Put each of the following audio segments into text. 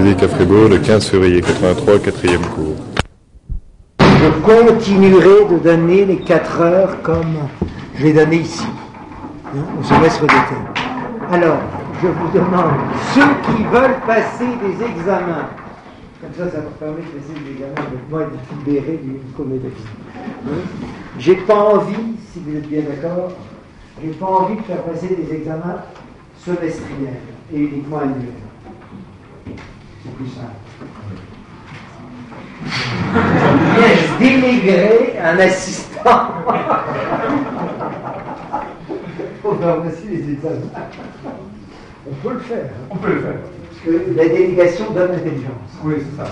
catholique à Fribourg, le 15 février 83, 4e cours. Je continuerai de donner les 4 heures comme je l'ai donné ici, au semestre d'été. Alors, je vous demande, ceux qui veulent passer des examens, comme ça vous permet de passer des examens avec moi et de libérer du comédie. J'ai pas envie, si vous êtes bien d'accord, j'ai pas envie de faire passer des examens semestriels et uniquement annuels. C'est plus simple. Viens-je dénigrer un assistant pour faire passer les examens? On peut le faire. On peut le faire. Parce que la délégation donne l'intelligence. Oui, c'est ça.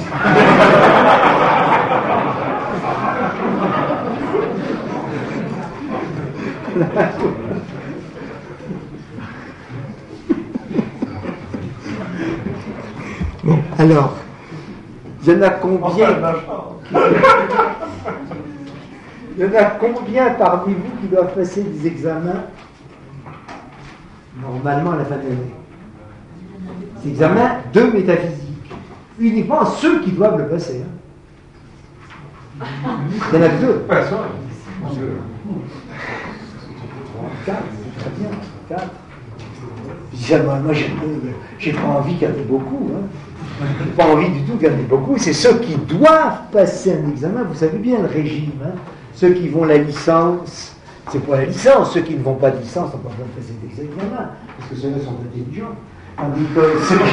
Bon, alors, il y en a combien parmi vous qui doivent passer des examens normalement à la fin de l'année? Ces examens de métaphysique. Uniquement ceux qui doivent le passer. Il y en a que 2. Personne. 4, c'est très bien. 4. Moi, j'ai pas envie qu'il y en ait beaucoup. J'ai pas envie du tout qu'il y en ait beaucoup. C'est ceux qui doivent passer un examen. Vous savez bien le régime. Ceux qui vont la licence, c'est pour la licence. Ceux qui ne vont pas de licence n'ont pas besoin de passer des examens. Parce que ceux-là sont intelligents. Tandis que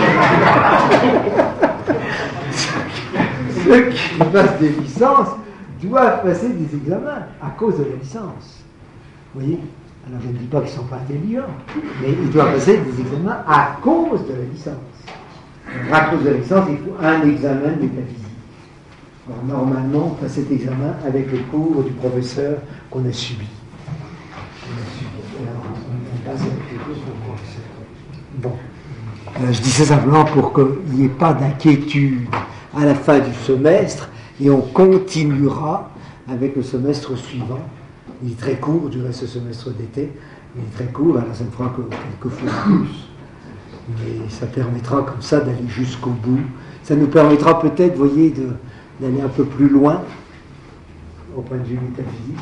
ceux qui passent des licences doivent passer des examens à cause de la licence. Vous voyez? Alors je ne dis pas qu'ils ne sont pas intelligents, mais ils doivent passer des examens à cause de la licence. Alors, à cause de la licence, il faut un examen de métaphysique. Alors normalement, on passe cet examen avec le cours du professeur qu'on a subi. Alors, on passe avec le cours du professeur. Bon. Je dis ça simplement pour qu'il n'y ait pas d'inquiétude à la fin du semestre, et on continuera avec le semestre suivant. Il est très court, du reste ce semestre d'été, il est très court, alors ça ne fera que quelques fois plus. Mais ça permettra comme ça d'aller jusqu'au bout. Ça nous permettra peut-être, vous voyez, d'aller un peu plus loin, au point de vue métaphysique.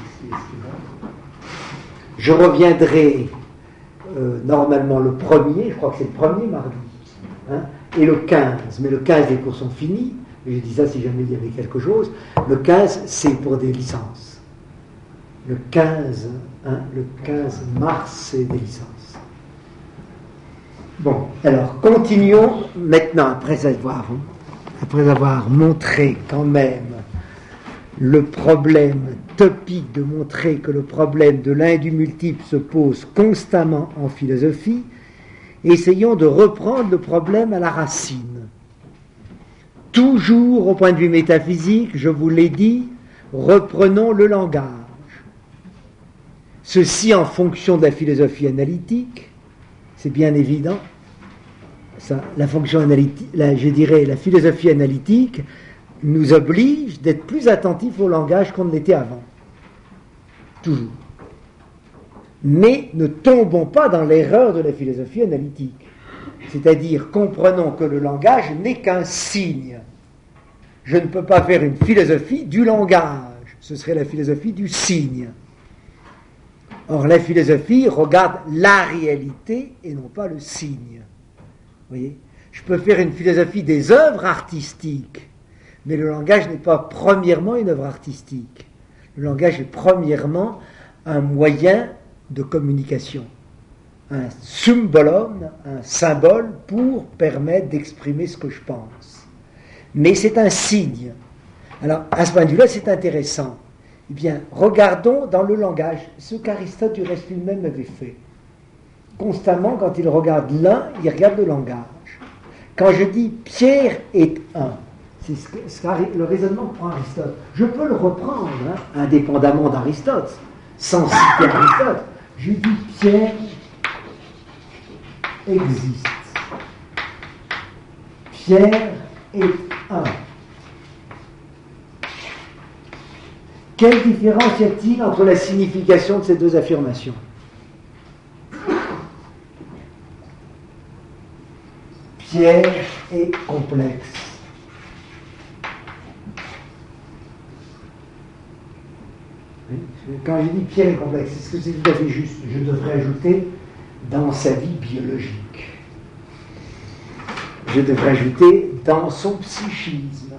Je reviendrai normalement le 1er, je crois que c'est le 1er mardi, et le 15, mais le 15 les cours sont finis, je dis ça si jamais il y avait quelque chose, le 15 c'est pour des licences. Le 15 mars c'est des licences. Bon, alors continuons maintenant, après avoir montré quand même le problème topique, de montrer que le problème de l'un et du multiple se pose constamment en philosophie, essayons de reprendre le problème à la racine. Toujours au point de vue métaphysique, je vous l'ai dit, reprenons le langage. Ceci en fonction de la philosophie analytique, c'est bien évident. Ça, la fonction analytique, je dirais, la philosophie analytique nous oblige d'être plus attentifs au langage qu'on ne l'était avant. Toujours. Mais ne tombons pas dans l'erreur de la philosophie analytique. C'est-à-dire, comprenons que le langage n'est qu'un signe. Je ne peux pas faire une philosophie du langage. Ce serait la philosophie du signe. Or, la philosophie regarde la réalité et non pas le signe. Vous voyez ? Je peux faire une philosophie des œuvres artistiques, mais le langage n'est pas premièrement une œuvre artistique. Le langage est premièrement un moyen de communication, un symbolum, un symbole pour permettre d'exprimer ce que je pense. Mais c'est un signe. Alors, à ce point de vue-là, c'est intéressant. Eh bien, regardons dans le langage ce qu'Aristote, du reste, lui-même avait fait. Constamment, quand il regarde l'un, il regarde le langage. Quand je dis « Pierre est un », c'est le raisonnement que prend Aristote. Je peux le reprendre, indépendamment d'Aristote, sans citer Aristote. Je dis « Pierre existe ». Pierre est un. Quelle différence y a-t-il entre la signification de ces deux affirmations ? Pierre est complexe. Quand je dis Pierre est complexe, est-ce que c'est tout à fait juste? Je devrais ajouter dans sa vie biologique. Je devrais ajouter dans son psychisme,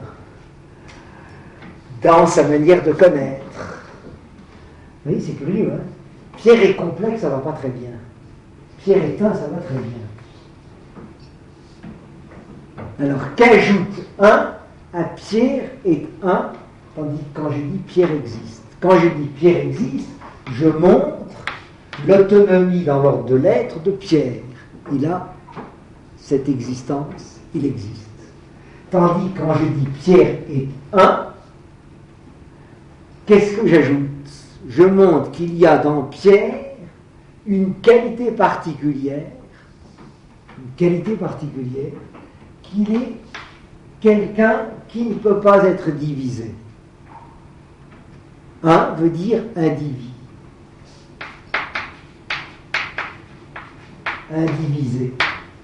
dans sa manière de connaître. Oui, c'est curieux, hein? Pierre est complexe, ça va pas très bien. Pierre est un, ça va très bien. Alors, qu'ajoute un à Pierre est un, tandis que quand je dis Pierre existe. Quand je dis Pierre existe, je montre l'autonomie dans l'ordre de l'être de Pierre. Il a cette existence, il existe. Tandis que quand je dis Pierre est un, qu'est-ce que j'ajoute? Je montre qu'il y a dans Pierre une qualité particulière, qu'il est quelqu'un qui ne peut pas être divisé. Un veut dire individu. Indivisé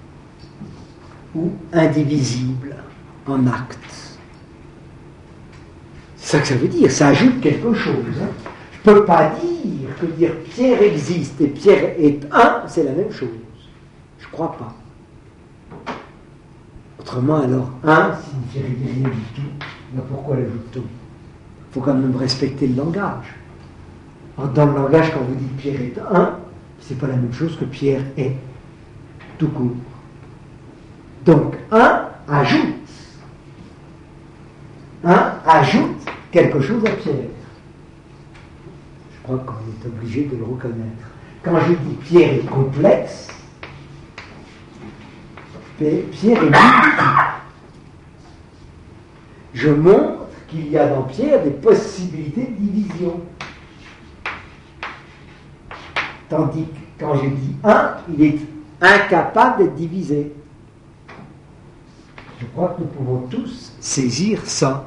ou indivisible en acte. C'est ça que ça veut dire, ça ajoute quelque chose. Hein. Je ne peux pas dire que dire Pierre existe et Pierre est un, c'est la même chose. Je ne crois pas. Autrement, alors, un signifierait rien du tout. Mais pourquoi l'ajoute-t-on? Il faut quand même respecter le langage. Alors, dans le langage, quand vous dites Pierre est un, c'est pas la même chose que Pierre est, tout court. Donc, un ajoute quelque chose à Pierre. Je crois qu'on est obligé de le reconnaître. Quand je dis Pierre est complexe, Pierre est multiple. Je montre qu'il y a dans Pierre des possibilités de division. Tandis que quand je dis un, il est incapable d'être divisé. Je crois que nous pouvons tous saisir ça.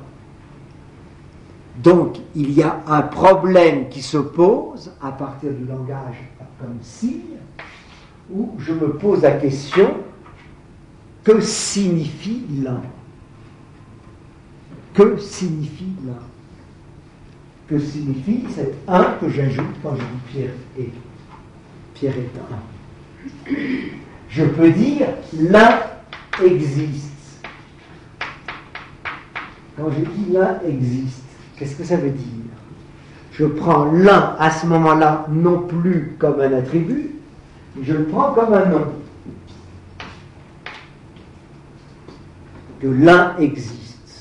Donc, il y a un problème qui se pose à partir du langage comme signe, où je me pose la question: que signifie l'un? Que signifie l'un? Que signifie cet un que j'ajoute quand je dis Pierre est un? Je peux dire l'un existe. Quand je dis l'un existe, qu'est-ce que ça veut dire? Je prends l'un à ce moment-là non plus comme un attribut, mais je le prends comme un nom. Que l'un existe.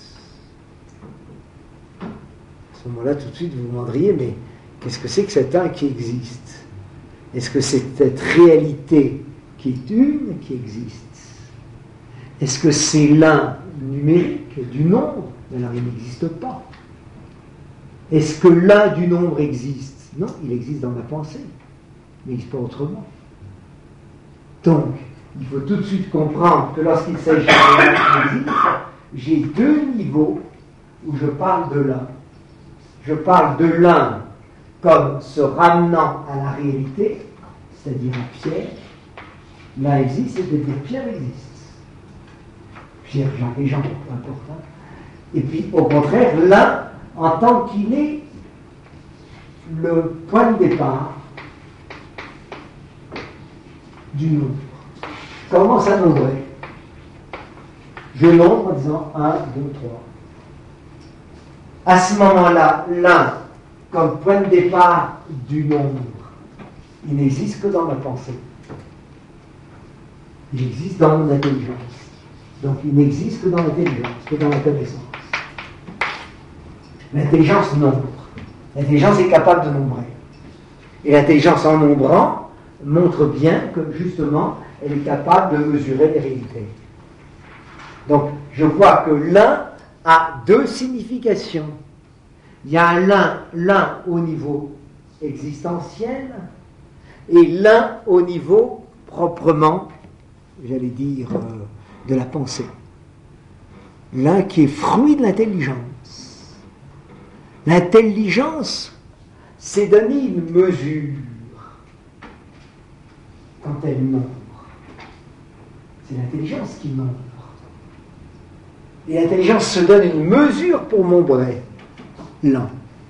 À ce moment-là, tout de suite, vous vous demanderiez, mais qu'est-ce que c'est que cet un qui existe? Est-ce que c'est cette réalité qui est une qui existe? Est-ce que c'est l'un numérique du nombre? Mais alors, il n'existe pas. Est-ce que l'un du nombre existe? Non, il existe dans la pensée. Il n'existe pas autrement. Donc, il faut tout de suite comprendre que lorsqu'il s'agit de l'un qui existe, j'ai deux niveaux où je parle de l'un. Je parle de l'un comme se ramenant à la réalité, c'est-à-dire à Pierre. L'un existe, c'est-à-dire Pierre existe. Pierre, Jean et Jean, peu importe. Hein. Et puis, au contraire, l'un en tant qu'il est le point de départ du nombre. Je commence à nombrer. Je nombre en disant 1, 2, 3. À ce moment-là, l'un, comme point de départ du nombre, il n'existe que dans ma pensée. Il existe dans mon intelligence. Donc il n'existe que dans l'intelligence, que dans la connaissance. L'intelligence nombre. L'intelligence est capable de nombrer. Et l'intelligence en nombrant montre bien que justement, elle est capable de mesurer les réalités. Donc je vois que l'un a deux significations. Il y a l'un au niveau existentiel et l'un au niveau proprement, j'allais dire, de la pensée. L'un qui est fruit de l'intelligence. L'intelligence, c'est donner une mesure quand elle nombre. C'est l'intelligence qui nombre. Et l'intelligence se donne une mesure pour nombrer l'un.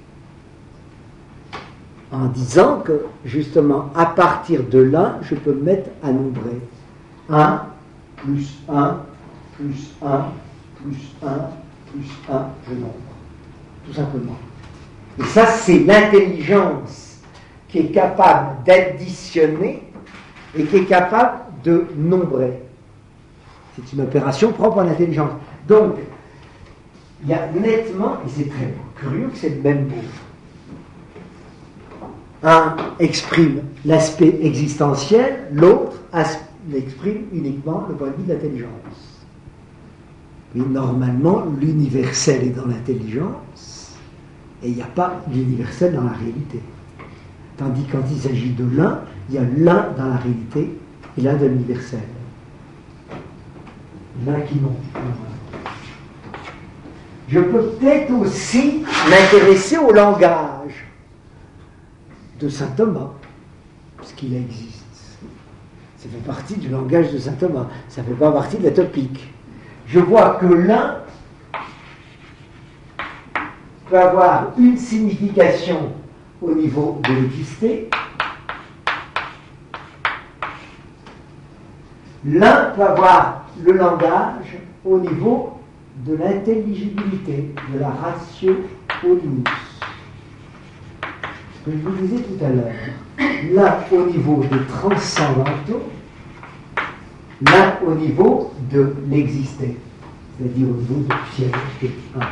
En disant que, justement, à partir de l'un, je peux me mettre à nombrer 1, plus 1, plus 1, plus 1, plus 1, je nombre. Tout simplement. Et ça, c'est l'intelligence qui est capable d'additionner et qui est capable de nombrer. C'est une opération propre à l'intelligence. Donc, il y a nettement, et c'est très curieux que c'est le même mot. Un exprime l'aspect existentiel, l'autre exprime uniquement le point de vue de l'intelligence. Mais normalement, l'universel est dans l'intelligence et il n'y a pas l'universel dans la réalité. Tandis que quand il s'agit de l'un, il y a l'un dans la réalité et l'un de l'universel. L'un qui monte. Je peux peut-être aussi m'intéresser au langage de saint Thomas, puisqu'il existe. Ça fait partie du langage de saint Thomas, ça ne fait pas partie de la topique. Je vois que l'un peut avoir une signification au niveau de l'équité, l'un peut avoir le langage au niveau de l'intelligibilité, de la ratio olimus. Ce que je vous disais tout à l'heure, l'un au niveau des transcendantaux, l'un au niveau de l'existé, c'est-à-dire au niveau de Pierre et 1.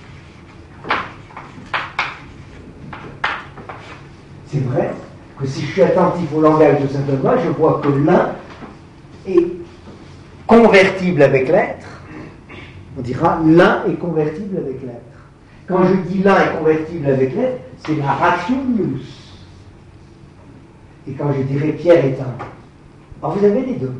C'est vrai que si je suis attentif au langage de saint Thomas, je vois que l'un est convertible avec l'être. On dira l'un est convertible avec l'être. Quand je dis l'un est convertible avec l'être, c'est la ratio nous. Et quand je dirais Pierre est un, alors vous avez les deux.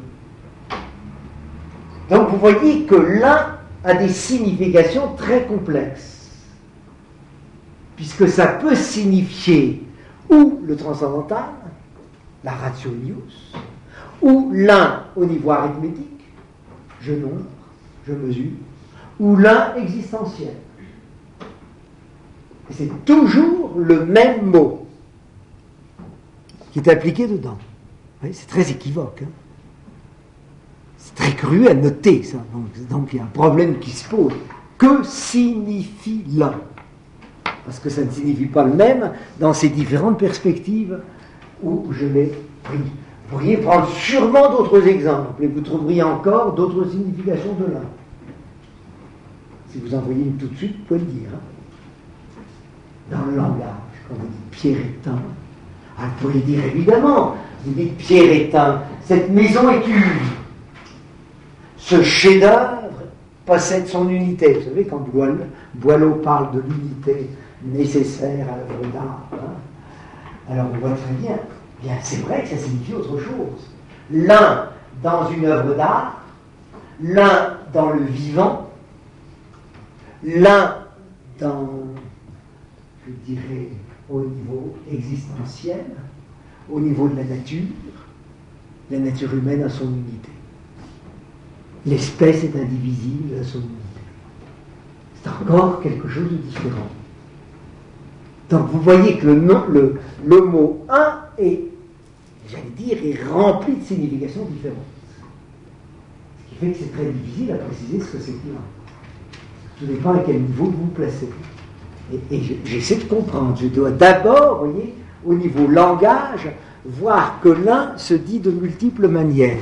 Donc vous voyez que l'un a des significations très complexes, puisque ça peut signifier ou le transcendantal, la ratio nous, ou l'un au niveau arithmétique, je nombre, je mesure, ou l'un existentiel. Et c'est toujours le même mot qui est appliqué dedans. Oui, c'est très équivoque. Hein. C'est très cru à noter ça. Donc il y a un problème qui se pose. Que signifie l'un ? Parce que ça ne signifie pas le même dans ces différentes perspectives où je l'ai pris. Vous pourriez prendre sûrement d'autres exemples et vous trouveriez encore d'autres significations de l'un. Si vous en voyez une tout de suite, vous pouvez le dire. Hein. Dans le langage, quand vous dites Pierre est un, vous pouvez dire évidemment, vous dites Pierre est un, cette maison est une. Ce chef-d'œuvre possède son unité. Vous savez, quand Boileau parle de l'unité nécessaire à l'œuvre d'art, hein, alors on voit très bien, bien c'est vrai que ça signifie autre chose. L'un dans une œuvre d'art, l'un dans le vivant, l'un dans, je dirais, au niveau existentiel, au niveau de la nature humaine a son unité. L'espèce est indivisible à son unité. C'est encore quelque chose de différent. Donc vous voyez que le mot un est, j'allais dire, est rempli de significations différentes. Ce qui fait que c'est très difficile à préciser ce que c'est que l'un. Tout dépend à quel niveau vous vous placez. Et j'essaie de comprendre. Je dois d'abord, vous voyez, au niveau langage, voir que l'un se dit de multiples manières.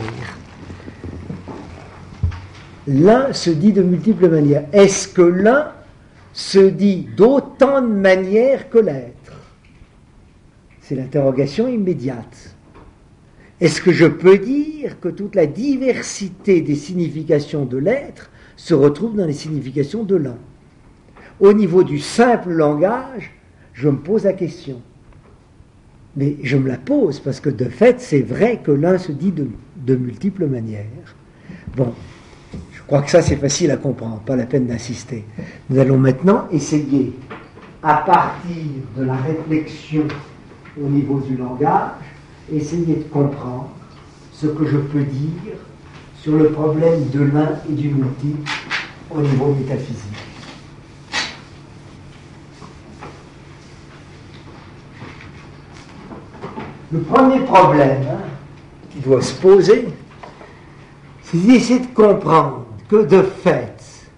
L'un se dit de multiples manières. Est-ce que l'un se dit d'autant de manières que l'être ? C'est l'interrogation immédiate. Est-ce que je peux dire que toute la diversité des significations de l'être se retrouve dans les significations de l'un ? Au niveau du simple langage, je me pose la question. Mais je me la pose parce que de fait, c'est vrai que l'un se dit de multiples manières. Bon, je crois que ça c'est facile à comprendre, pas la peine d'insister. Nous allons maintenant essayer, à partir de la réflexion au niveau du langage, essayer de comprendre ce que je peux dire sur le problème de l'un et du multiple au niveau métaphysique. Le premier problème qui doit se poser, c'est d'essayer de comprendre que de fait,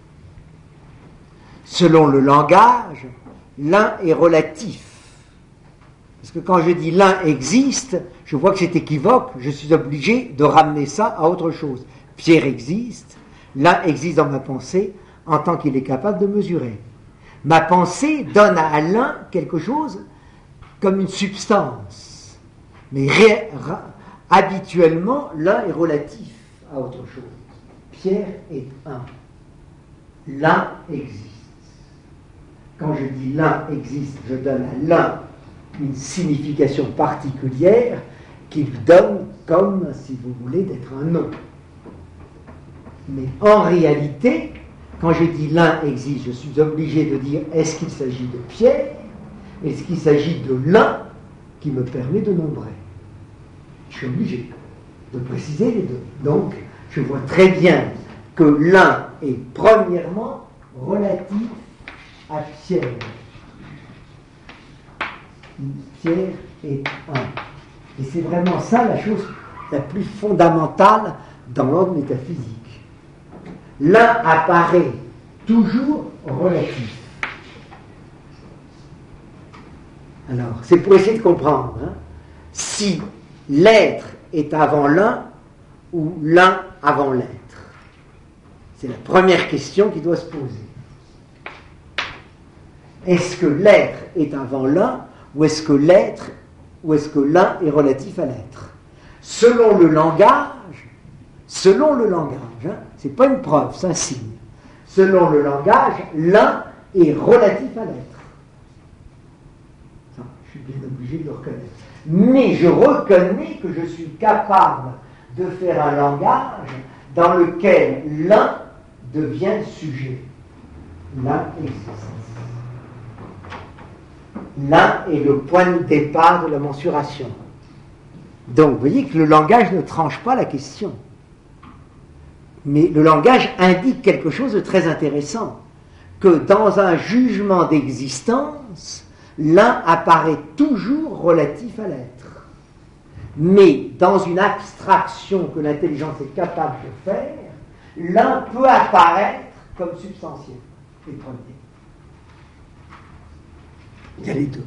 selon le langage, l'un est relatif. Parce que quand je dis l'un existe, je vois que c'est équivoque, je suis obligé de ramener ça à autre chose. Pierre existe, l'un existe dans ma pensée en tant qu'il est capable de mesurer. Ma pensée donne à l'un quelque chose comme une substance. Mais habituellement, l'un est relatif à autre chose. Pierre est un. L'un existe. Quand je dis l'un existe, je donne à l'un une signification particulière qui lui donne comme, si vous voulez, d'être un nom. Mais en réalité, quand je dis l'un existe, je suis obligé de dire est-ce qu'il s'agit de Pierre, est-ce qu'il s'agit de l'un qui me permet de nombrer. Je suis obligé de préciser les deux. Donc, je vois très bien que l'un est premièrement relatif à Pierre. Pierre est un. Et c'est vraiment ça la chose la plus fondamentale dans l'ordre métaphysique. L'un apparaît toujours relatif. Alors, c'est pour essayer de comprendre si l'être est avant l'un ou l'un avant l'être. C'est la première question qui doit se poser. Est-ce que l'être est avant l'un ou est-ce que l'un est relatif à l'être? Selon le langage, c'est pas une preuve, c'est un signe. Selon le langage, l'un est relatif à l'être. Ça, je suis bien obligé de le reconnaître. Mais je reconnais que je suis capable de faire un langage dans lequel l'un devient sujet. L'un existe. L'un est le point de départ de la mensuration. Donc, vous voyez que le langage ne tranche pas la question. Mais le langage indique quelque chose de très intéressant, que dans un jugement d'existence, l'un apparaît toujours relatif à l'être. Mais dans une abstraction que l'intelligence est capable de faire, l'un peut apparaître comme substantiel et premier. Il y a les deux.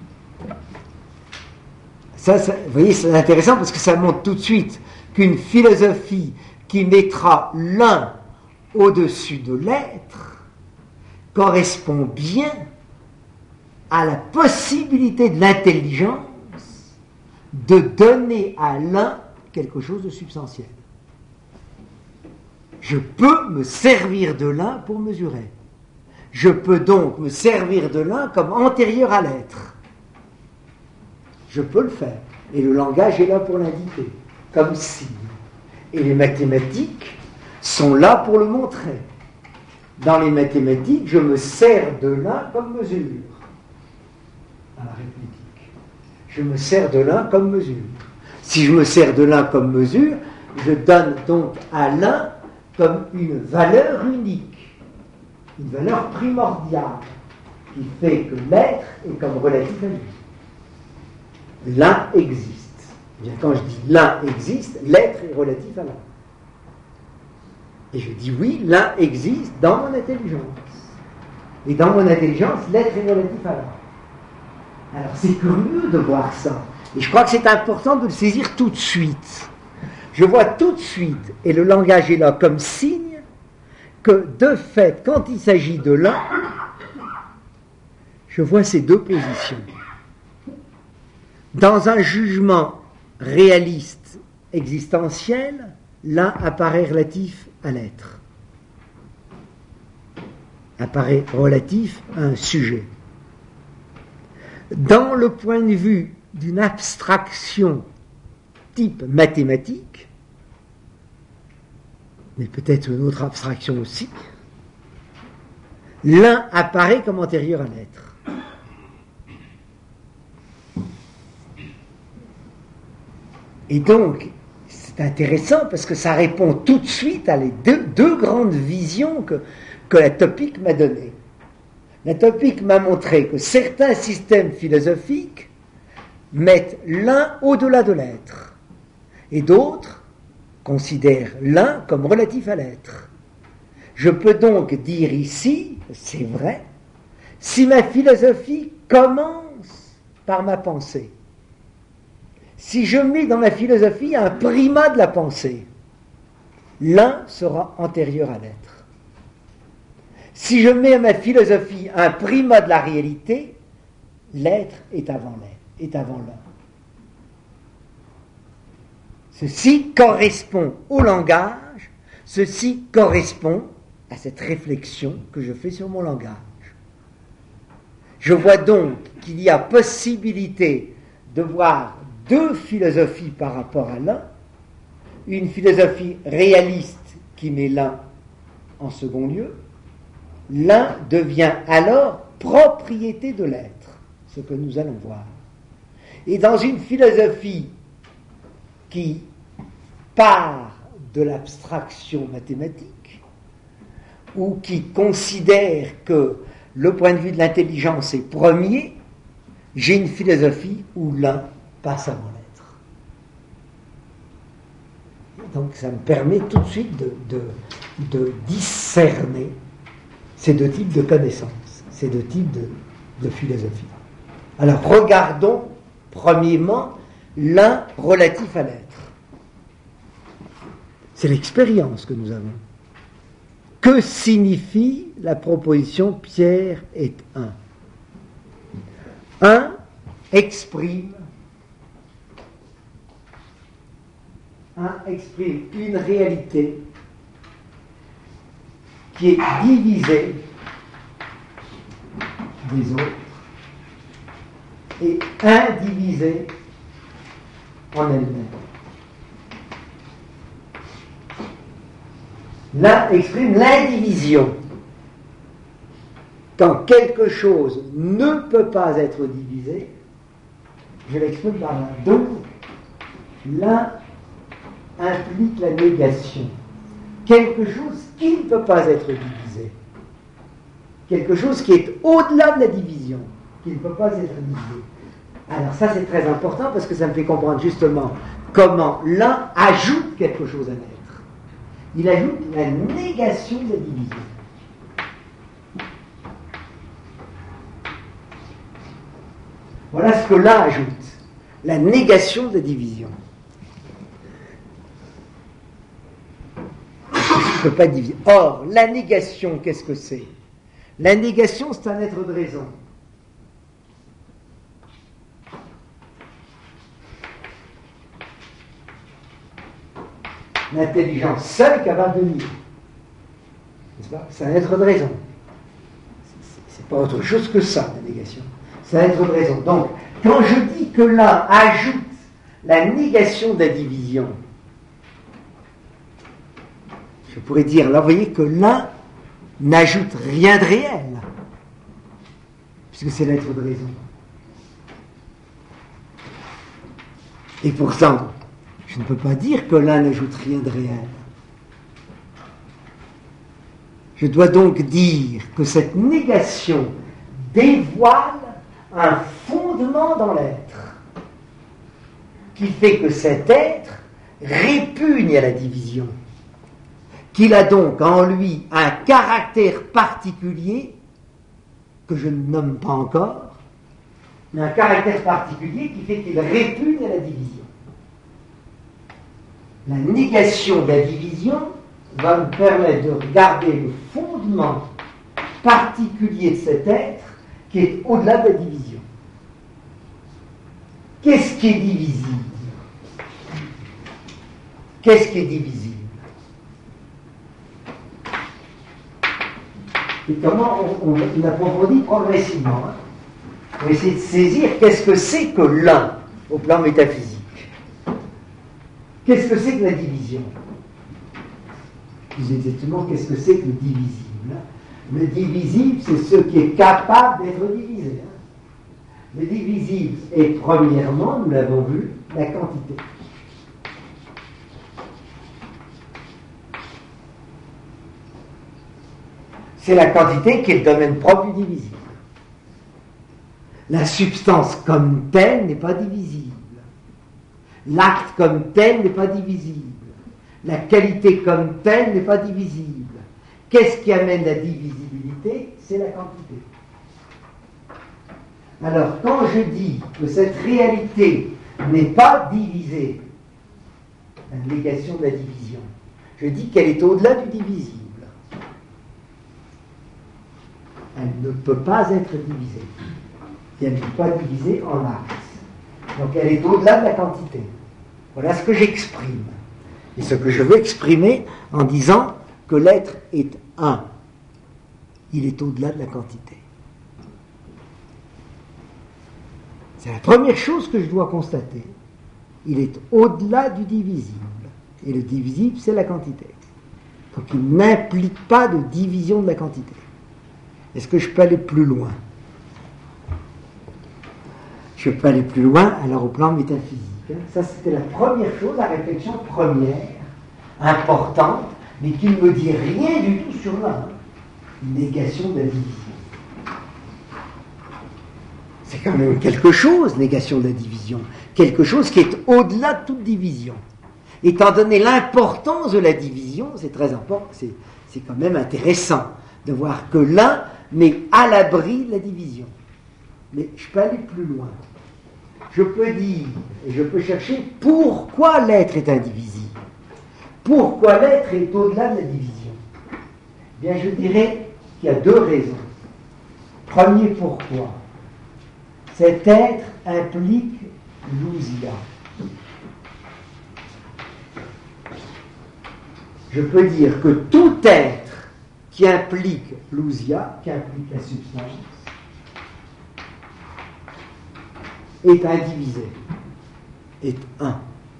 Ça, vous voyez, c'est intéressant parce que ça montre tout de suite qu'une philosophie qui mettra l'un au-dessus de l'être correspond bien à la possibilité de l'intelligence de donner à l'un quelque chose de substantiel. Je peux me servir de l'un pour mesurer. Je peux donc me servir de l'un comme antérieur à l'être. Je peux le faire. Et le langage est là pour l'indiquer, comme signe. Et les mathématiques sont là pour le montrer. Dans les mathématiques, je me sers de l'un comme mesure. Dans la arithmétique. Je me sers de l'un comme mesure. Si je me sers de l'un comme mesure, je donne donc à l'un comme une valeur unique. Une valeur primordiale qui fait que l'être est comme relatif à lui. L'un existe. Et bien, quand je dis l'un existe, l'être est relatif à l'un. Et je dis oui, l'un existe dans mon intelligence. Et dans mon intelligence, l'être est relatif à l'un. Alors c'est curieux de voir ça. Et je crois que c'est important de le saisir tout de suite. Je vois tout de suite, et le langage est là comme signe, que de fait, quand il s'agit de l'un, je vois ces deux positions. Dans un jugement réaliste existentiel, l'un apparaît relatif à l'être, apparaît relatif à un sujet. Dans le point de vue d'une abstraction type mathématique, mais peut-être une autre abstraction aussi, l'un apparaît comme antérieur à l'être. Et donc, c'est c'est intéressant parce que ça répond tout de suite à les deux grandes visions que la topique m'a données. La topique m'a montré que certains systèmes philosophiques mettent l'un au-delà de l'être et d'autres considèrent l'un comme relatif à l'être. Je peux donc dire ici, c'est vrai, si ma philosophie commence par ma pensée, si je mets dans ma philosophie un primat de la pensée, l'un sera antérieur à l'être. Si je mets à ma philosophie un primat de la réalité, l'être est avant l'un. Ceci correspond au langage, ceci correspond à cette réflexion que je fais sur mon langage. Je vois donc qu'il y a possibilité de voir deux philosophies par rapport à l'un, une philosophie réaliste qui met l'un en second lieu, l'un devient alors propriété de l'être, ce que nous allons voir. Et dans une philosophie qui part de l'abstraction mathématique, ou qui considère que le point de vue de l'intelligence est premier, j'ai une philosophie où l'un passe avant l'être. Donc ça me permet tout de suite de discerner ces deux types de connaissances, ces deux types de philosophie. Alors regardons premièrement l'un relatif à l'être. C'est l'expérience que nous avons. Que signifie la proposition Pierre est un? Un exprime une réalité qui est divisée des autres et indivisée en elle-même. L'un exprime l'indivision. Quand quelque chose ne peut pas être divisé, je l'exprime par là. Donc, l'un implique la négation. Quelque chose qui ne peut pas être divisé. Quelque chose qui est au-delà de la division, qui ne peut pas être divisé. Alors ça c'est très important parce que ça me fait comprendre justement comment l'un ajoute quelque chose à l'être. Il ajoute la négation de la division. Voilà ce que l'un ajoute, la négation de la division. Je ne peux pas diviser. Or, la négation, qu'est-ce que c'est? La négation, c'est un être de raison. L'intelligence seule capable de nier. N'est-ce pas? C'est un être de raison. C'est pas autre chose que ça, la négation. C'est un être de raison. Donc, quand je dis que l'un ajoute la négation de la division, je pourrais dire, là, vous voyez que l'un n'ajoute rien de réel, puisque c'est l'être de raison. Et pourtant, je ne peux pas dire que l'un n'ajoute rien de réel. Je dois donc dire que cette négation dévoile un fondement dans l'être, qui fait que cet être répugne à la division, qu'il a donc en lui un caractère particulier que je ne nomme pas encore, mais un caractère particulier qui fait qu'il répugne à la division. La négation de la division va me permettre de regarder le fondement particulier de cet être qui est au-delà de la division. Qu'est-ce qui est divisible? Qu'est-ce qui est divisible? Et comment on approfondit progressivement. On va essayer de saisir qu'est-ce que c'est que l'un au plan métaphysique. Qu'est-ce que c'est que la division? Plus exactement, qu'est-ce que c'est que le divisible? Le divisible, c'est ce qui est capable d'être divisé. Le divisible est premièrement, nous l'avons vu, la quantité. c'est la quantité qui est le domaine propre du divisible. La substance comme telle n'est pas divisible. L'acte comme tel n'est pas divisible. La qualité comme telle n'est pas divisible. Qu'est-ce qui amène la divisibilité? C'est la quantité. Alors, quand je dis que cette réalité n'est pas divisée, la négation de la division, je dis qu'elle est au-delà du divisible. Elle ne peut pas être divisée. Et elle n'est pas divisée en axes. Donc elle est au-delà de la quantité. Voilà ce que j'exprime. Et ce que je veux exprimer en disant que l'être est un. Il est au-delà de la quantité. C'est la première chose que je dois constater. Il est au-delà du divisible. Et le divisible, c'est la quantité. Donc il n'implique pas de division de la quantité. Est-ce que je peux aller plus loin? Je peux aller plus loin, alors au plan métaphysique. Ça, c'était la première chose, la réflexion première, importante, mais qui ne me dit rien du tout sur l'un. Une négation de la division. C'est quand même quelque chose, négation de la division. Quelque chose qui est au-delà de toute division. Étant donné l'importance de la division, c'est très important, c'est quand même intéressant de voir que l'un n'est à l'abri de la division. Mais je peux aller plus loin. Je peux dire, et je peux chercher pourquoi l'être est indivisible. Pourquoi l'être est au-delà de la division. Eh bien, je dirais qu'il y a deux raisons. Premier pourquoi. Cet être implique l'ousia. Je peux dire que tout être qui implique l'ousia, qui implique la substance, est indivisé, est un.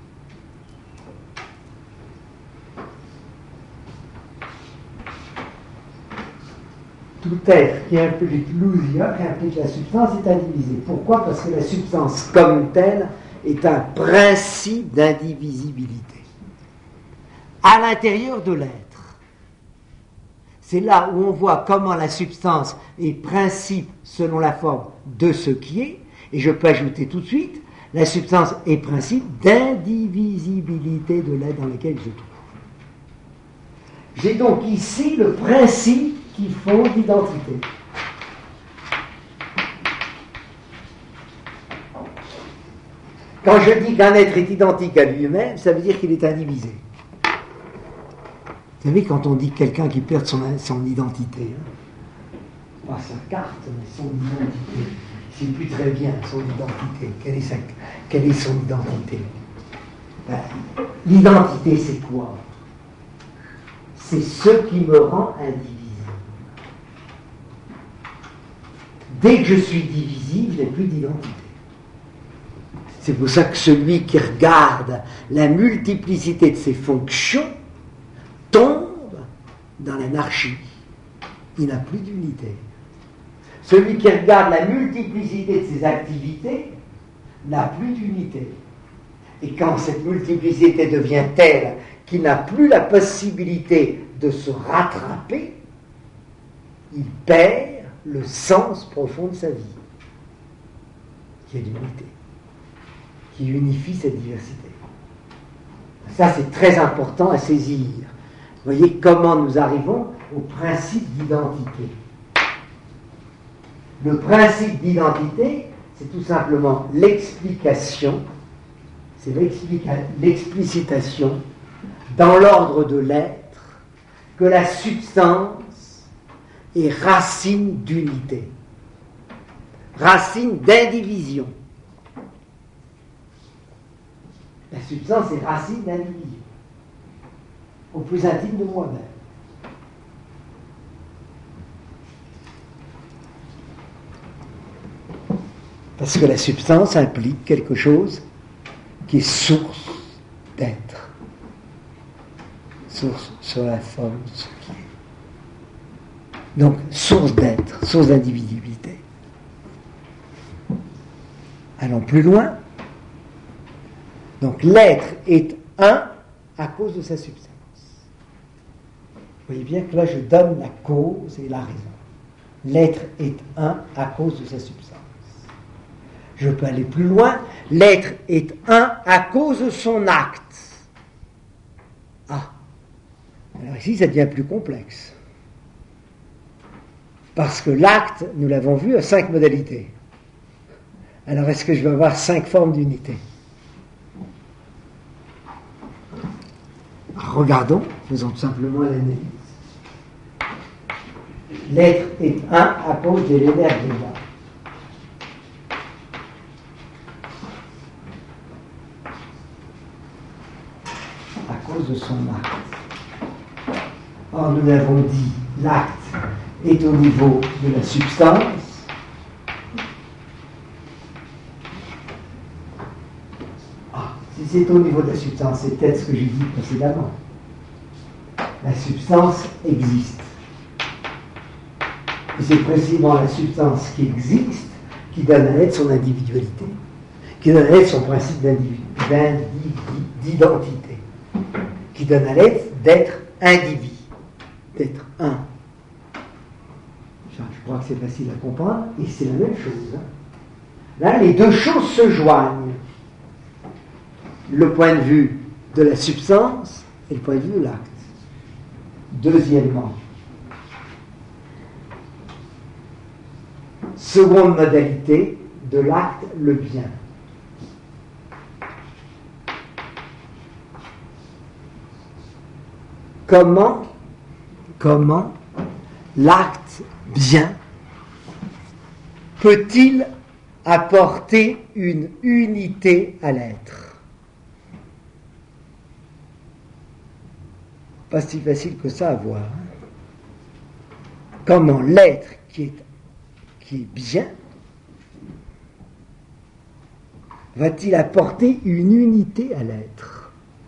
Tout être qui implique l'ousia, qui implique la substance, est indivisé. Pourquoi? Parce que la substance comme telle est un principe d'indivisibilité. À l'intérieur de l'être. C'est là où on voit comment la substance est principe selon la forme de ce qui est, et je peux ajouter tout de suite, la substance est principe d'indivisibilité de l'être dans lequel je trouve. J'ai donc ici le principe qui fonde l'identité. Quand je dis qu'un être est identique à lui-même, ça veut dire qu'il est indivisé. Vous savez, quand on dit quelqu'un qui perd son identité, pas sa carte, mais son identité, il ne sait plus très bien son identité. Quelle est son identité? L'identité, c'est quoi? C'est ce qui me rend indivisible. Dès que je suis divisible, je n'ai plus d'identité. C'est pour ça que celui qui regarde la multiplicité de ses fonctions tombe dans l'anarchie. Il n'a plus d'unité. Celui qui regarde la multiplicité de ses activités n'a plus d'unité. Et quand cette multiplicité devient telle qu'il n'a plus la possibilité de se rattraper, il perd le sens profond de sa vie, qui est l'unité, qui unifie cette diversité. Ça, c'est très important à saisir. Vous voyez comment nous arrivons au principe d'identité. Le principe d'identité, c'est tout simplement l'explication, c'est l'explicitation dans l'ordre de l'être que la substance est racine d'unité, racine d'indivision. La substance est racine d'indivision, au plus intime de moi-même. Parce que la substance implique quelque chose qui est source d'être, source sur la forme de ce qui est. Donc, source d'être, source d'individualité. Allons plus loin. Donc, l'être est un à cause de sa substance. voyez bien que là, je donne la cause et la raison. L'être est un à cause de sa substance. Je peux aller plus loin. L'être est un à cause de son acte. Ah. Alors ici, ça devient plus complexe. Parce que l'acte, nous l'avons vu, a 5 modalités. Alors, est-ce que je vais avoir 5 formes d'unité? Regardons, faisons tout simplement l'analyse. L'être est un à cause de l'énergie. À cause de son acte. Or, nous l'avons dit, l'acte est au niveau de la substance. Si c'est au niveau de la substance, c'est peut-être ce que j'ai dit précédemment. La substance existe. Et c'est précisément la substance qui existe qui donne à l'être son individualité, qui donne à l'être son principe d'identité, qui donne à l'être d'être individu, d'être un. Je crois que c'est facile à comprendre, et c'est la même chose. Là, les deux choses se joignent. Le point de vue de la substance et le point de vue de l'acte. Deuxièmement, seconde modalité de l'acte, le bien. Comment l'acte bien peut-il apporter une unité à l'être? Pas si facile que ça à voir. Comment l'être qui est bien va-t-il apporter une unité à l'être?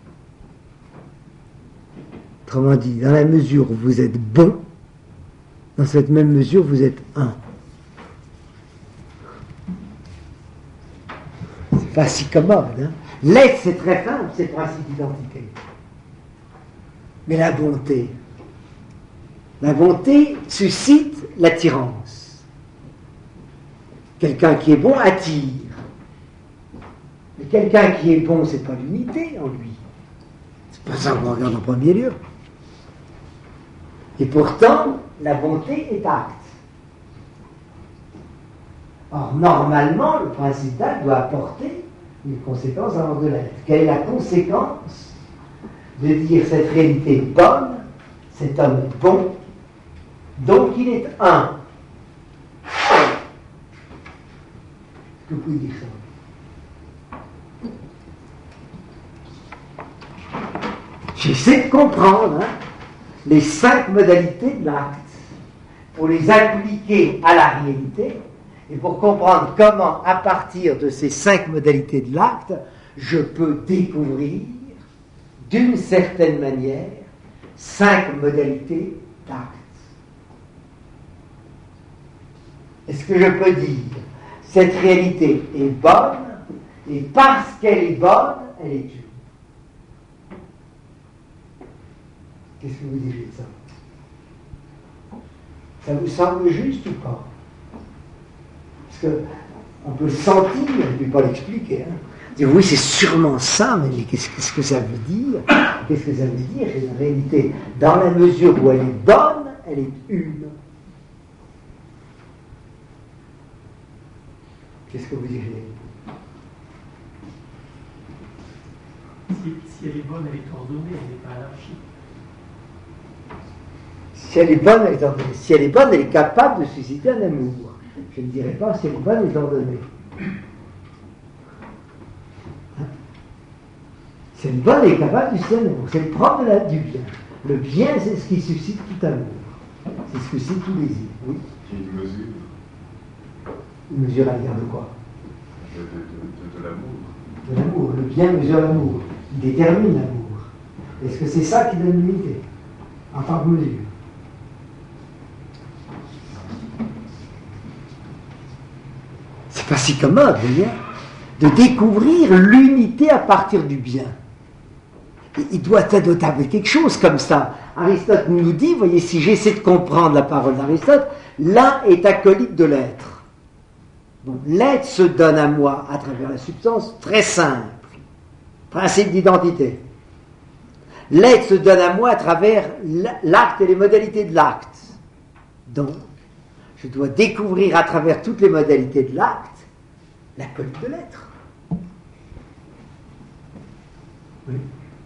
Autrement dit, dans la mesure où vous êtes bon, dans cette même mesure, vous êtes un. C'est pas si commode, hein? L'être, c'est très simple, c'est le principe d'identité. Mais la bonté suscite l'attirance. Quelqu'un qui est bon attire. Mais quelqu'un qui est bon, c'est pas l'unité en lui. C'est pas ça qu'on regarde en premier lieu. Et pourtant, la bonté est acte. Or, normalement, le principe d'acte doit apporter une conséquence avant de l'être. Quelle est la conséquence de dire cette réalité est bonne, cet homme est bon, donc il est un? Est-ce que vous pouvez dire ça? J'essaie de comprendre les 5 modalités de l'acte pour les appliquer à la réalité et pour comprendre comment, à partir de ces 5 modalités de l'acte, je peux découvrir d'une certaine manière 5 modalités d'acte. Est-ce que je peux dire cette réalité est bonne et parce qu'elle est bonne, elle est une? Qu'est-ce que vous direz de ça? Ça vous semble juste ou pas? Parce qu'on peut le sentir, je ne vais pas l'expliquer. Dire oui, c'est sûrement ça, mais qu'est-ce que ça veut dire? Qu'est-ce que ça veut dire? C'est une réalité. Dans la mesure où elle est bonne, elle est une. Qu'est-ce que vous direz? Si elle est bonne, elle est ordonnée, elle n'est pas anarchique. Si elle est bonne, elle est ordonnée. Si elle est bonne, elle est capable de susciter un amour. Je ne dirais pas si elle est bonne, elle est ordonnée. Si elle est bonne, elle est capable de susciter un amour. C'est le propre du bien. Le bien, c'est ce qui suscite tout amour. C'est ce que c'est tout désir. Oui. C'est une mesure. Une mesure à l'égard de quoi? De l'amour. De l'amour. Le bien mesure l'amour. Il détermine l'amour. Est-ce que c'est ça qui donne l'unité en tant que mesure? C'est pas si commode, vous voyez, de découvrir l'unité à partir du bien. Il doit être avec quelque chose comme ça. Aristote nous dit, voyez, si j'essaie de comprendre la parole d'Aristote, l'un est acolyte de l'être. Bon, l'être se donne à moi à travers la substance, très simple. Principe d'identité. L'être se donne à moi à travers l'acte et les modalités de l'acte. Donc, je dois découvrir à travers toutes les modalités de l'acte l'acolyte de l'être. Oui.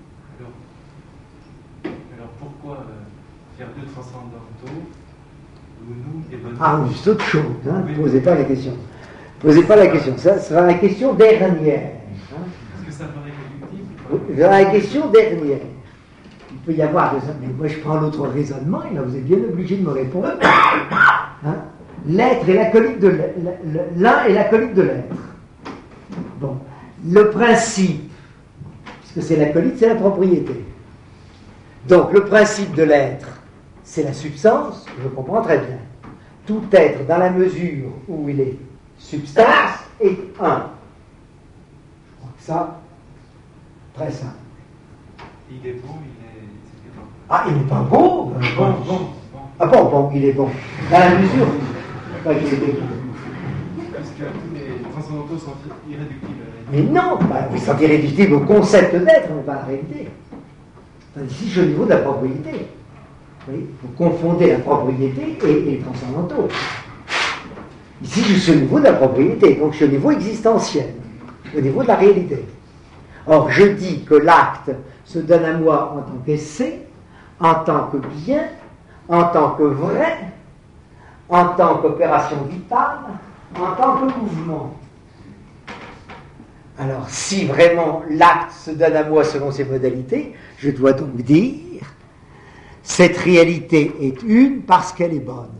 Alors pourquoi faire deux transcendantaux où nous et bonnes Ah, juste autre chose, hein, ne posez pas la question. Posez pas la question, ça sera la question dernière. Hein. Est-ce que ça paraît réductible? La question dernière. Il peut y avoir des... Mais moi je prends l'autre raisonnement, et là vous êtes bien obligé de me répondre. Hein. L'être est l'acolyte de l'un est l'acolyte de l'être. Bon. Le principe, puisque c'est l'acolyte, c'est la propriété. Donc le principe de l'être, c'est la substance, je comprends très bien. Tout être, dans la mesure où il est substance, est un. Je crois que ça, très simple. Il est beau, il est... etc. Ah, il n'est pas beau Bon. Ah bon, il est bon. Dans la mesure. Pas qu'il est beau. Parce que tous les transcendantaux sont irréductibles. Mais non, ils sont irréductibles au concept d'être, mais pas à la réalité. Ici, je suis au niveau de la propriété. Oui, vous confondez la propriété et les transcendantaux. Ici, je suis au niveau de la propriété, donc je suis au niveau existentiel, au niveau de la réalité. Or, je dis que l'acte se donne à moi en tant qu'essai, en tant que bien, en tant que vrai, en tant qu'opération vitale, en tant que mouvement. Alors, si vraiment l'acte se donne à moi selon ses modalités, je dois donc dire, cette réalité est une parce qu'elle est bonne.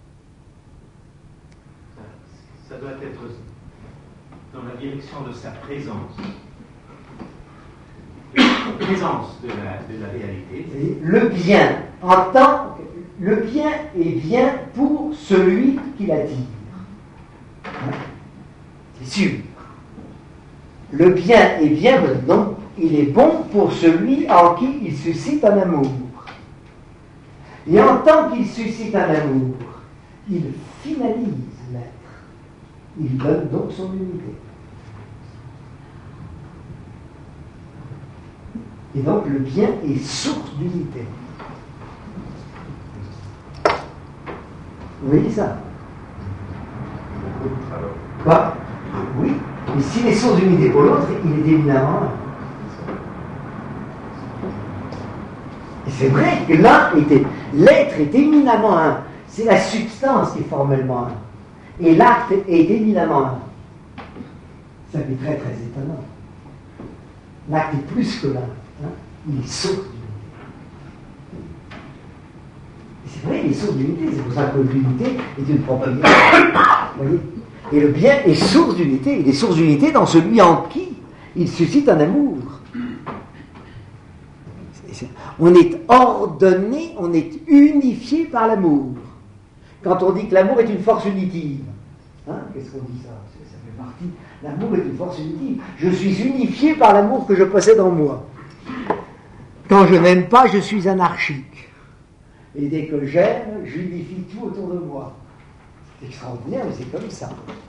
Ça doit être dans la direction de sa présence. La présence de la réalité. Le bien, le bien est bien pour celui qui l'attire. C'est sûr. Le bien est bien, donc il est bon pour celui en qui il suscite un amour. Et en tant qu'il suscite un amour, il finalise l'être. Il donne donc son unité. Et donc le bien est source d'unité. Vous voyez ça? Quoi? Oui. Mais s'il est source d'unité pour l'autre, il est éminemment un. Et c'est vrai que l'être est éminemment un. C'est la substance qui est formellement un. Et l'acte est éminemment un. Ça fait très très étonnant. L'acte est plus que l'un. Hein? Il est source d'unité. Et c'est vrai, il est source d'unité. C'est pour ça que l'unité est une propriété. Vous voyez? Et le bien est source d'unité. Il est source d'unité dans celui en qui il suscite un amour. On est ordonné, on est unifié par l'amour. Quand on dit que l'amour est une force unitive, hein, qu'est-ce qu'on dit ça? Ça fait partie. L'amour est une force unitive. Je suis unifié par l'amour que je possède en moi. Quand je n'aime pas, je suis anarchique. Et dès que j'aime, j'unifie tout autour de moi. C'est extraordinaire, mais c'est comme ça.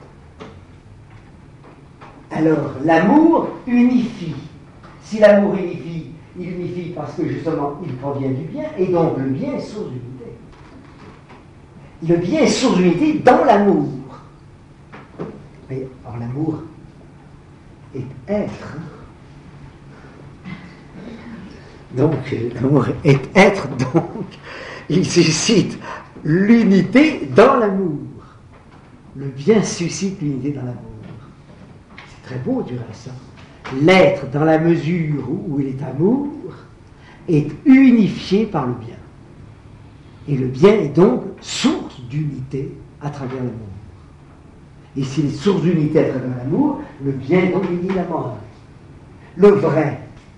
Alors, l'amour unifie. Si l'amour unifie, il unifie parce que justement, il provient du bien, et donc le bien est source d'unité. Le bien est source d'unité dans l'amour. Mais, or, l'amour est être. Donc, l'amour est être, donc, il suscite l'unité dans l'amour. Le bien suscite l'unité dans l'amour. C'est très beau, du reste. L'être, dans la mesure où il est amour, est unifié par le bien. Et le bien est donc source d'unité à travers l'amour. Et s'il est source d'unité à travers l'amour, le bien est donc évidemment un. Le vrai,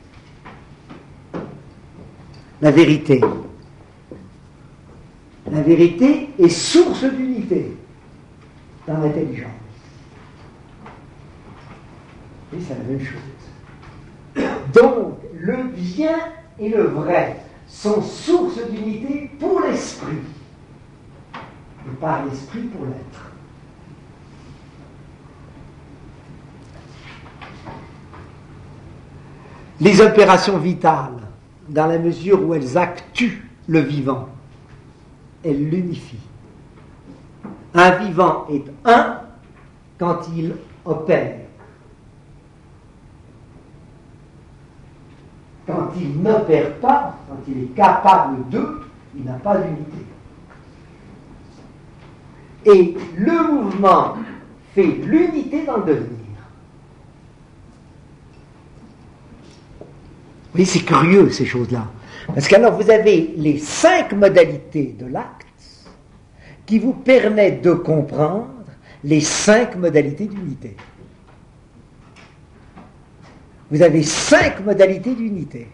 la vérité. La vérité est source d'unité dans l'intelligence. Et c'est la même chose. Donc, le bien et le vrai sont source d'unité pour l'esprit, et par l'esprit pour l'être. Les opérations vitales, dans la mesure où elles actuent le vivant, elles l'unifient. Un vivant est un quand il opère. Quand il n'opère pas, quand il est capable de, il n'a pas d'unité. Et le mouvement fait l'unité dans le devenir. Vous voyez, c'est curieux ces choses-là. Parce qu'alors vous avez les 5 modalités de l'acte qui vous permettent de comprendre les 5 modalités d'unité. Vous avez 5 modalités d'unité.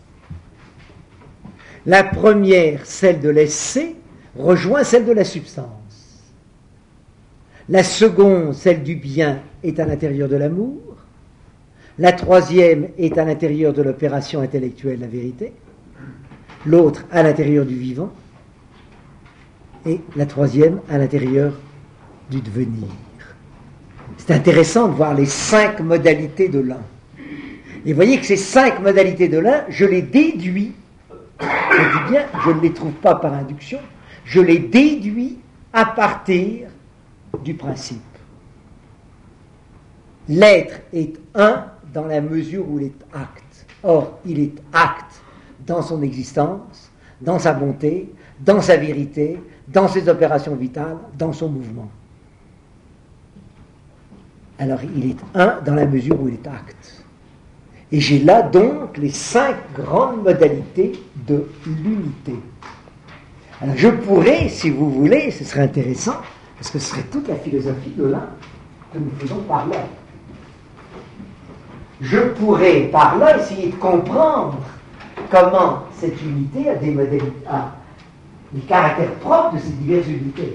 La première, celle de l'essai, rejoint celle de la substance. La seconde, celle du bien, est à l'intérieur de l'amour. La troisième est à l'intérieur de l'opération intellectuelle, la vérité. L'autre à l'intérieur du vivant. Et la troisième à l'intérieur du devenir. C'est intéressant de voir les 5 modalités de l'un. Et vous voyez que ces 5 modalités de l'un, je les déduis, je dis bien, je ne les trouve pas par induction, je les déduis à partir du principe. L'être est un dans la mesure où il est acte. Or, il est acte dans son existence, dans sa bonté, dans sa vérité, dans ses opérations vitales, dans son mouvement. Alors, il est un dans la mesure où il est acte. Et j'ai là donc les 5 grandes modalités de l'unité. Alors, je pourrais, si vous voulez, ce serait intéressant, parce que ce serait toute la philosophie de l'un que nous faisons par là. Je pourrais par là essayer de comprendre comment cette unité a des modalités, a les caractères propres de ces diverses unités.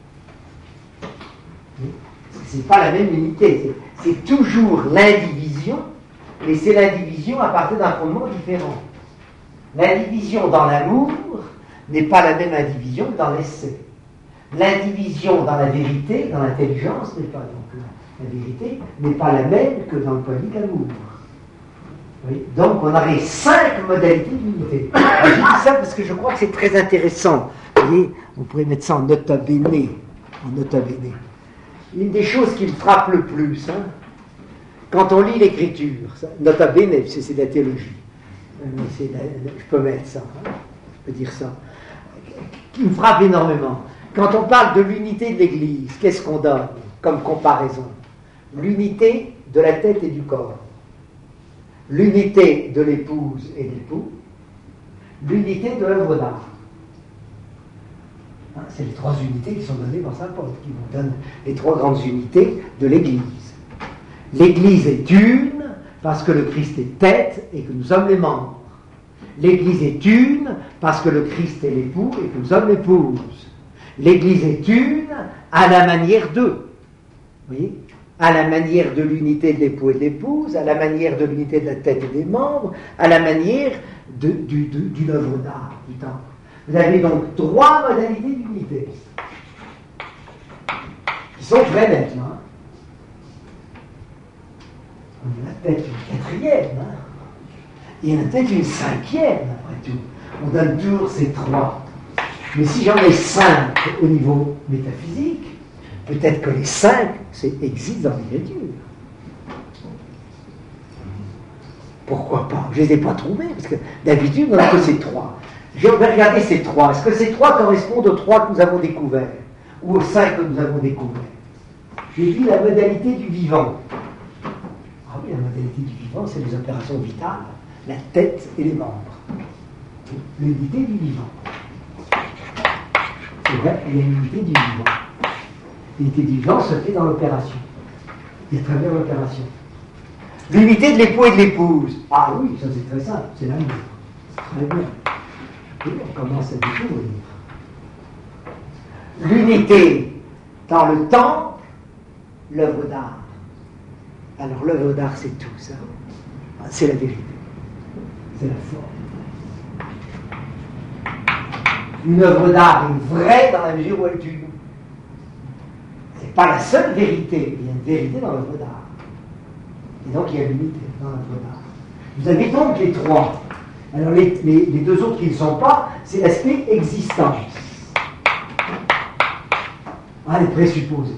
Ce n'est pas la même unité, c'est toujours l'indivision, mais c'est l'indivision à partir d'un fondement différent. L'indivision dans l'amour n'est pas la même indivision que dans l'essai. L'indivision dans la vérité, dans l'intelligence, n'est pas donc la vérité n'est pas la même que dans le poétique amour. Oui. Donc on aurait 5 modalités d'unité. Je dis ça parce que je crois que c'est très intéressant. Vous voyez, on pourrait mettre ça en nota bene. Une des choses qui me frappe le plus, quand on lit l'écriture, nota bene, c'est de la théologie. Je peux mettre ça, je peux dire ça. Qui me frappe énormément. Quand on parle de l'unité de l'Église, qu'est-ce qu'on donne comme comparaison? L'unité de la tête et du corps, l'unité de l'épouse et de l'époux, l'unité de l'œuvre d'art. C'est les 3 unités qui sont données par saint Paul, qui nous donnent les 3 grandes unités de l'Église. L'Église est une parce que le Christ est tête et que nous sommes les membres. L'Église est une parce que le Christ est l'époux et que nous sommes l'épouse. L'Église est une à la manière d'eux. Vous voyez ? À la manière de l'unité de l'époux et de l'épouse, à la manière de l'unité de la tête et des membres, à la manière d'une œuvre d'art, du temple. Vous avez donc 3 modalités d'unité qui sont très nettes. On a peut-être une 4e, et il y en a peut-être une 5e, après tout. On donne toujours ces 3. Mais si j'en ai 5 au niveau métaphysique, peut-être que les 5 existent dans l'écriture. Pourquoi pas? Je ne les ai pas trouvés, parce que d'habitude, on n'a que ces 3. Je vais regarder ces 3. Est-ce que ces 3 correspondent aux 3 que nous avons découverts? Ou aux 5 que nous avons découverts? J'ai vu la modalité du vivant. Ah oui, la modalité du vivant, c'est les opérations vitales, la tête et les membres. L'unité du vivant. C'est vrai, il y a une unité du vivant. L'unité du vivant se fait dans l'opération. Et à travers l'opération. L'unité de l'époux et de l'épouse. Ah oui, ça c'est très simple, c'est l'amour. Très bien. Et on commence à découvrir. L'unité dans le temps, l'œuvre d'art. Alors l'œuvre d'art c'est tout ça. C'est la vérité. C'est la forme. Une œuvre d'art est vraie dans la mesure où elle tue. C'est pas la seule vérité, il y a une vérité dans l'œuvre d'art. Et donc il y a l'unité dans l'œuvre d'art. Vous avez donc les trois. Alors les deux autres qui ne sont pas, c'est l'aspect existence. Les présupposés.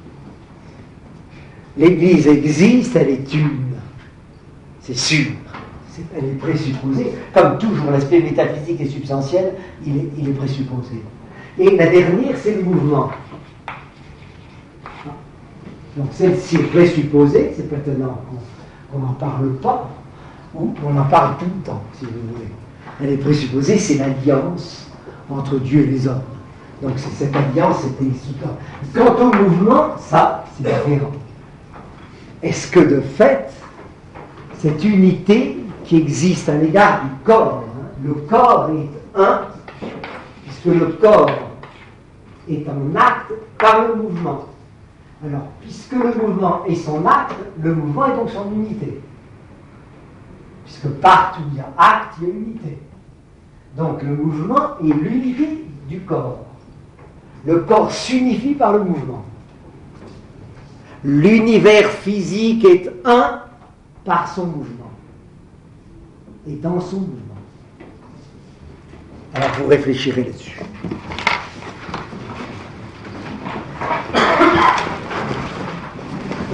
L'Église existe, elle est une. C'est sûr. Elle est présupposée. Comme toujours, l'aspect métaphysique et substantiel, il est présupposé. Et la dernière, c'est le mouvement. Donc celle-ci est présupposée, c'est maintenant qu'on n'en parle pas, ou on en parle tout le temps, si vous voulez. Elle est présupposée, c'est l'alliance entre Dieu et les hommes. Donc c'est cette alliance, c'était ici. Quant au mouvement, ça, c'est différent. Est-ce que de fait, cette unité qui existe à l'égard du corps, le corps est un, puisque le corps est en acte par le mouvement. Alors, puisque le mouvement est son acte, le mouvement est donc son unité. Puisque partout il y a acte, il y a unité. Donc le mouvement est l'unité du corps. Le corps s'unifie par le mouvement. L'univers physique est un par son mouvement. Et dans son mouvement. Alors vous réfléchirez là-dessus.